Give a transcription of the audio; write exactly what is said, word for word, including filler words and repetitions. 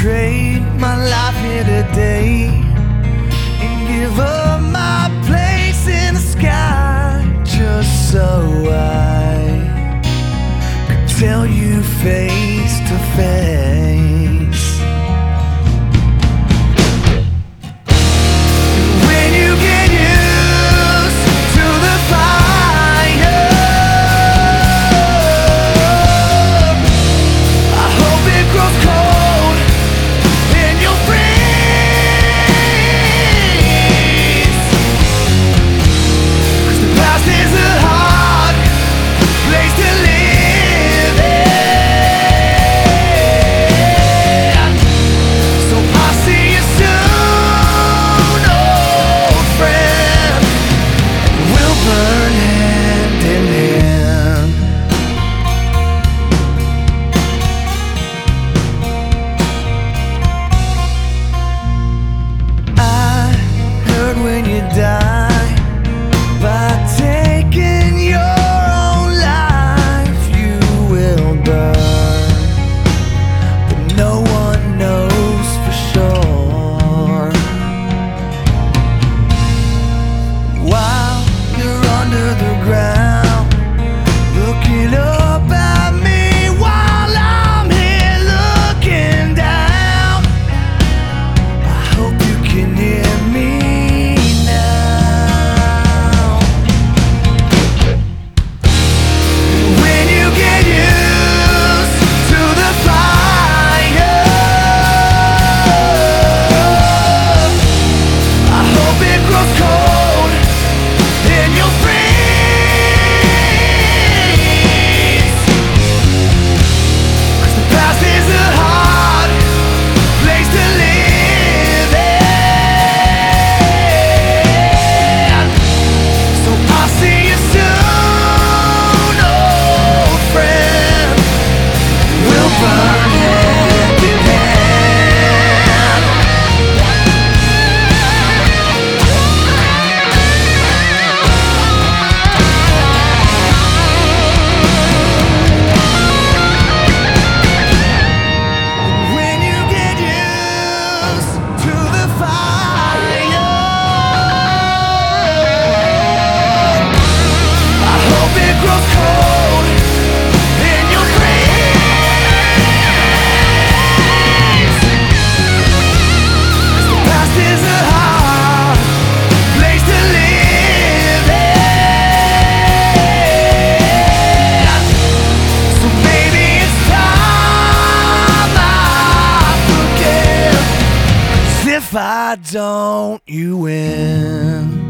trade my life here today and give up my place in the sky just so I could tell you face to face. When you get used to the fire, I hope it grows cold and you'll freeze. 'Cause the past is a hard place to live in. So I'll see you soon, old friend. We'll burn hand in hand. I heard when you die, by taking your own life, you will burn. But no one knows for sure. While you're under the ground, looking up at me while I'm here looking down, I hope you can hear me now. When you get used to the fire, I hope it grows cold and you'll freeze. 'Cause the past is a hard place to live in. So I'll see you soon, old friend. We'll burn hand in hand. When you get used to the fire, I hope it grows cold and you'll freeze. 'Cause the past is a hard place to live in. So maybe it's time I forgive. 'Cause if I don't, you win.